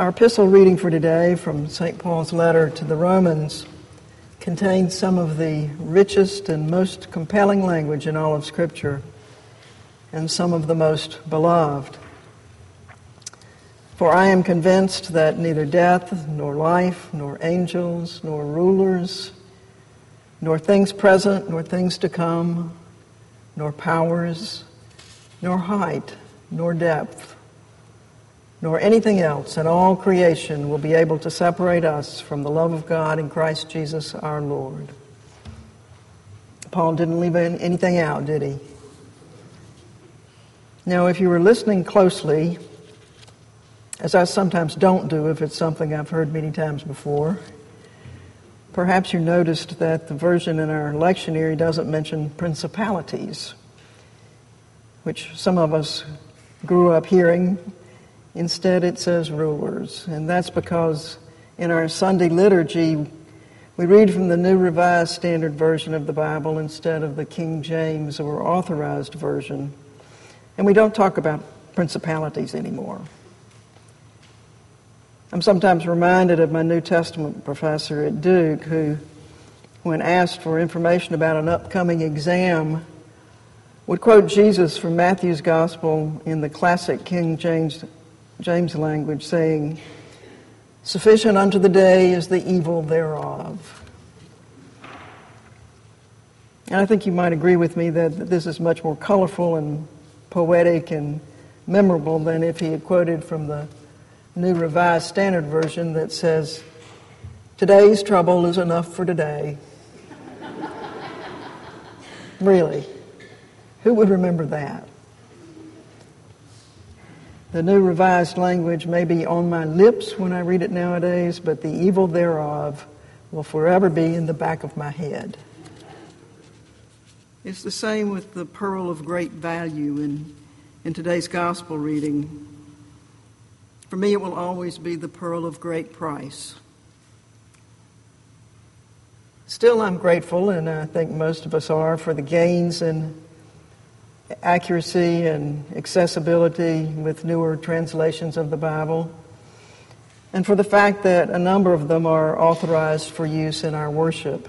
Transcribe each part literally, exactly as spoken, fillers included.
Our epistle reading for today from Saint Paul's letter to the Romans contains some of the richest and most compelling language in all of Scripture, and some of the most beloved. For I am convinced that neither death, nor life, nor angels, nor rulers, nor things present, nor things to come, nor powers, nor height, nor depth, nor anything else in all creation will be able to separate us from the love of God in Christ Jesus our Lord. Paul didn't leave anything out, did he? Now, if you were listening closely, as I sometimes don't do if it's something I've heard many times before, perhaps you noticed that the version in our lectionary doesn't mention principalities, which some of us grew up hearing. Instead, it says rulers, and that's because in our Sunday liturgy, we read from the New Revised Standard Version of the Bible instead of the King James or Authorized Version, and we don't talk about principalities anymore. I'm sometimes reminded of my New Testament professor at Duke, who, when asked for information about an upcoming exam, would quote Jesus from Matthew's Gospel in the classic King James James language, saying, "Sufficient unto the day is the evil thereof." And I think you might agree with me that this is much more colorful and poetic and memorable than if he had quoted from the New Revised Standard Version that says, "Today's trouble is enough for today." Really? Who would remember that? The New Revised language may be on my lips when I read it nowadays, but the evil thereof will forever be in the back of my head. It's the same with the pearl of great value in, in today's gospel reading. For me, it will always be the pearl of great price. Still, I'm grateful, and I think most of us are, for the gains in accuracy and accessibility with newer translations of the Bible, and for the fact that a number of them are authorized for use in our worship.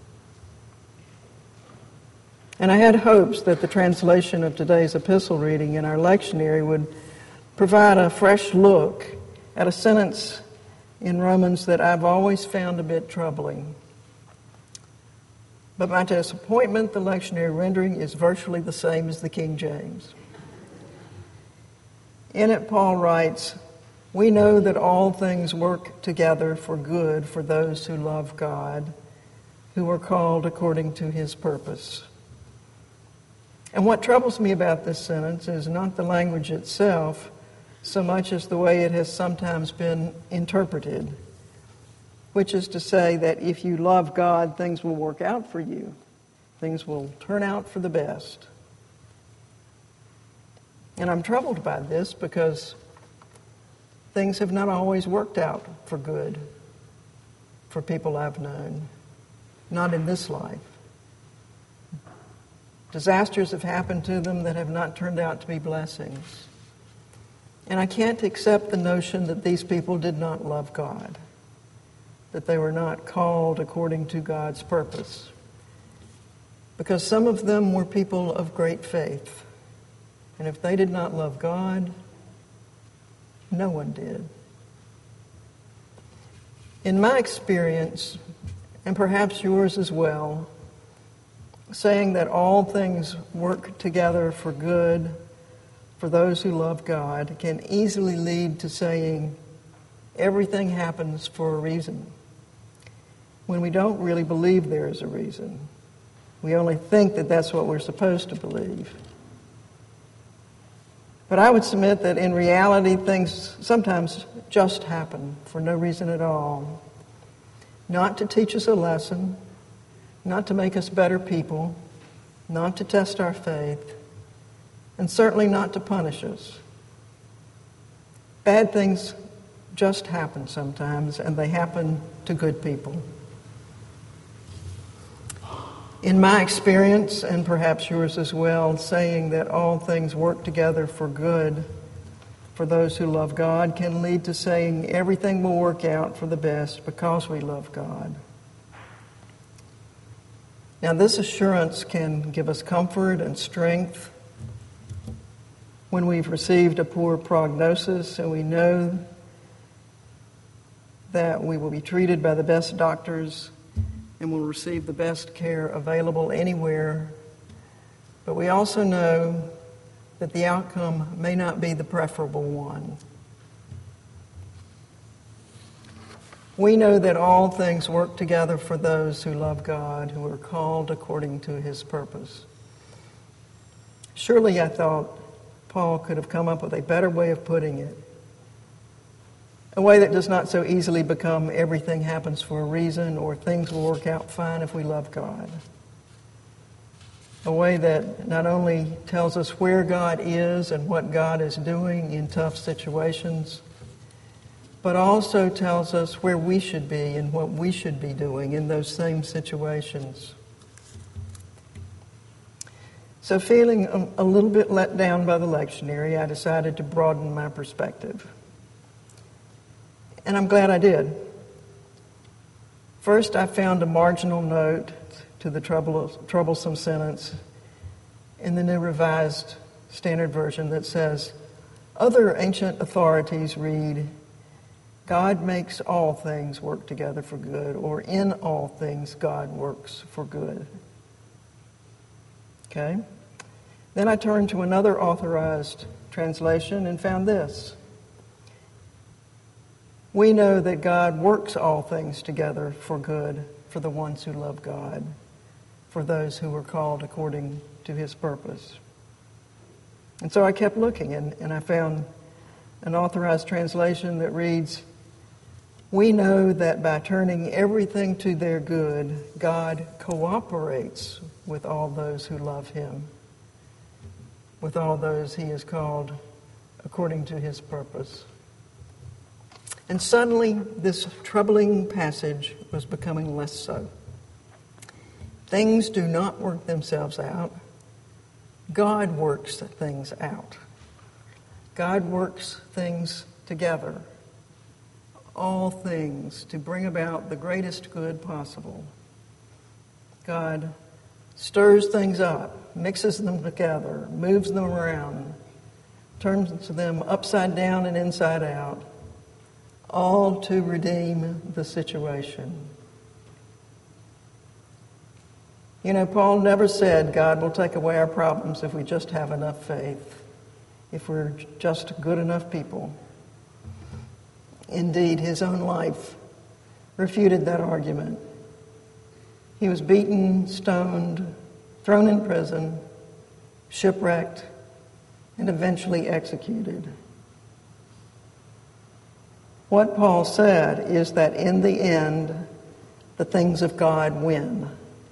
And I had hopes that the translation of today's epistle reading in our lectionary would provide a fresh look at a sentence in Romans that I've always found a bit troubling. But my disappointment, the lectionary rendering is virtually the same as the King James. In it, Paul writes, "We know that all things work together for good for those who love God, who are called according to his purpose." And what troubles me about this sentence is not the language itself, so much as the way it has sometimes been interpreted, which is to say that if you love God, things will work out for you. Things will turn out for the best. And I'm troubled by this because things have not always worked out for good for people I've known, not in this life. Disasters have happened to them that have not turned out to be blessings. And I can't accept the notion that these people did not love God, that they were not called according to God's purpose. Because some of them were people of great faith. And if they did not love God, no one did. In my experience, and perhaps yours as well, saying that all things work together for good for those who love God can easily lead to saying everything happens for a reason, when we don't really believe there is a reason. We only think that that's what we're supposed to believe. But I would submit that in reality, things sometimes just happen for no reason at all. Not to teach us a lesson, not to make us better people, not to test our faith, and certainly not to punish us. Bad things just happen sometimes, and they happen to good people. In my experience, and perhaps yours as well, saying that all things work together for good for those who love God can lead to saying everything will work out for the best because we love God. Now, this assurance can give us comfort and strength when we've received a poor prognosis and we know that we will be treated by the best doctors and will receive the best care available anywhere. But we also know that the outcome may not be the preferable one. We know that all things work together for those who love God, who are called according to His purpose. Surely, I thought, Paul could have come up with a better way of putting it. A way that does not so easily become everything happens for a reason or things will work out fine if we love God. A way that not only tells us where God is and what God is doing in tough situations, but also tells us where we should be and what we should be doing in those same situations. So feeling a, a little bit let down by the lectionary, I decided to broaden my perspective. And I'm glad I did. First, I found a marginal note to the trouble, troublesome sentence in the New Revised Standard Version that says, other ancient authorities read, God makes all things work together for good, or in all things God works for good. Okay? Then I turned to another authorized translation and found this. We know that God works all things together for good for the ones who love God, for those who are called according to His purpose. And so I kept looking, and, and I found an authorized translation that reads, we know that by turning everything to their good, God cooperates with all those who love Him, with all those He has called according to His purpose. And suddenly, this troubling passage was becoming less so. Things do not work themselves out. God works things out. God works things together. All things to bring about the greatest good possible. God stirs things up, mixes them together, moves them around, turns them upside down and inside out, all to redeem the situation. You know, Paul never said God will take away our problems if we just have enough faith, if we're just good enough people. Indeed, his own life refuted that argument. He was beaten, stoned, thrown in prison, shipwrecked, and eventually executed. What Paul said is that in the end, the things of God win.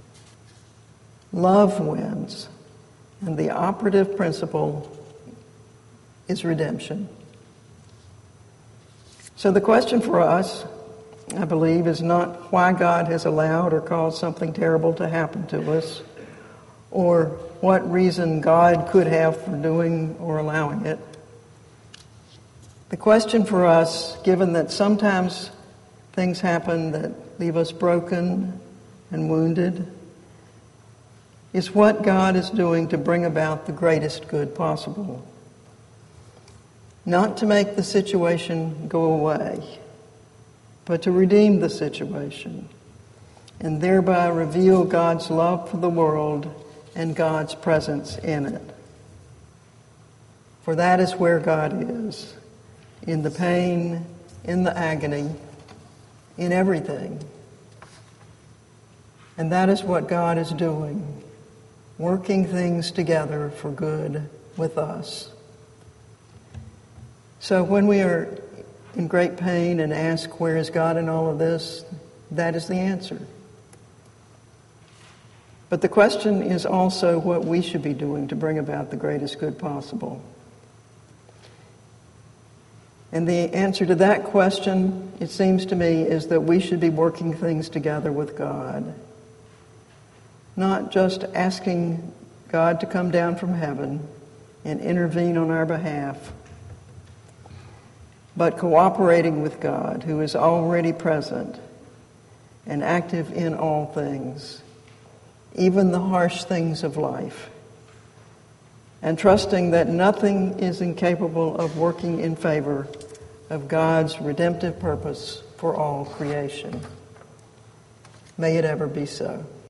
Love wins, and the operative principle is redemption. So the question for us, I believe, is not why God has allowed or caused something terrible to happen to us, or what reason God could have for doing or allowing it. The question for us, given that sometimes things happen that leave us broken and wounded, is what God is doing to bring about the greatest good possible. Not to make the situation go away, but to redeem the situation and thereby reveal God's love for the world and God's presence in it. For that is where God is, in the pain, in the agony, in everything. And that is what God is doing, working things together for good with us. So when we are in great pain and ask, where is God in all of this? That is the answer. But the question is also what we should be doing to bring about the greatest good possible. And the answer to that question, it seems to me, is that we should be working things together with God. Not just asking God to come down from heaven and intervene on our behalf, but cooperating with God, who is already present and active in all things, even the harsh things of life, and trusting that nothing is incapable of working in favor of God's redemptive purpose for all creation. May it ever be so.